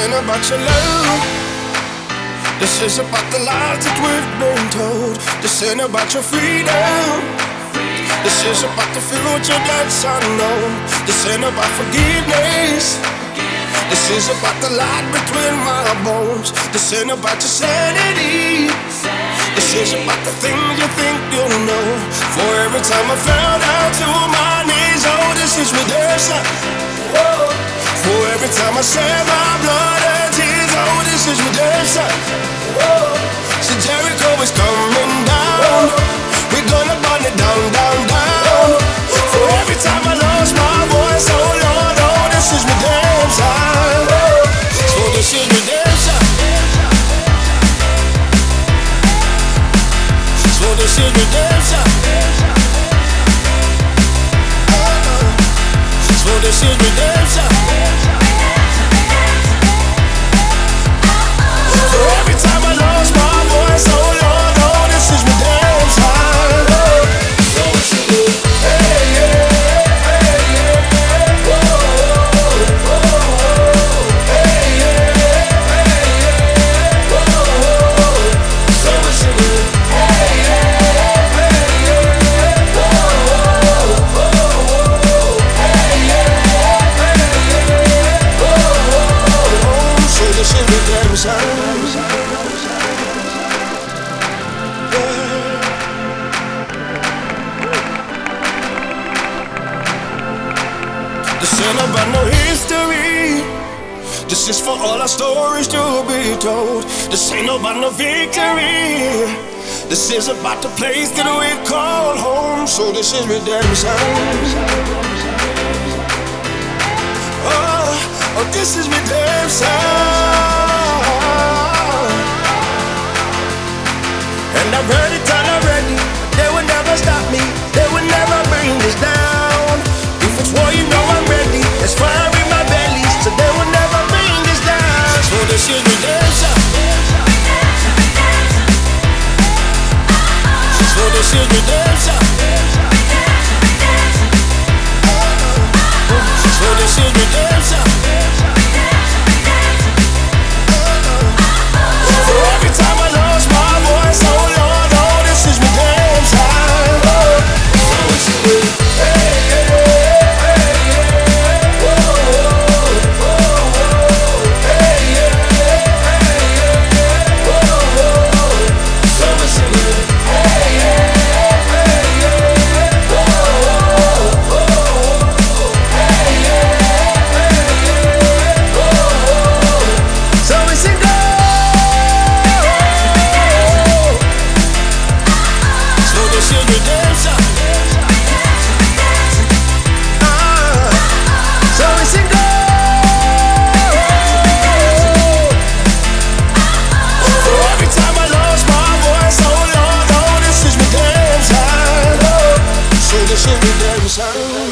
ain't about your love. This is about the lies that we've been told. This ain't about your freedom. This is about the future that's unknown. This ain't about forgiveness. This is about the light between my bones. This ain't about your sanity. This is about the things you think you know. For every time I fell down to my knees, oh, this is redemption. Whoa. For every time I shed my blood and tears, oh, this is redemption. Whoa. So Jericho is coming down. We're gonna burn it down, down, down. For every time I lost my voice, oh Lord, oh, this is redemption. So this is redemption. So this is redemption. So this is redemption. So every time I lost my voice, oh Lord, oh, this is redemption. So it's good. Hey, yeah, hey, yeah, whoa, whoa, hey, yeah, whoa. So it's good. Hey, yeah, whoa, whoa, hey, yeah, whoa. So this is redemption. This ain't about no history. This is for all our stories to be told. This ain't about no victory. This is about the place that we call home. So this is redemption. Oh, this is redemption. And I've heard it all already. They will never stop me. They will never bring this down. If it's war, you know I'm ready. There's fire in my belly, so they will never bring this down. So this is redemption. So this is redemption. So this is redemption. So every time I lost my voice, oh Lord, oh, this is redemption. So it's good. Hey, yeah. Redemption.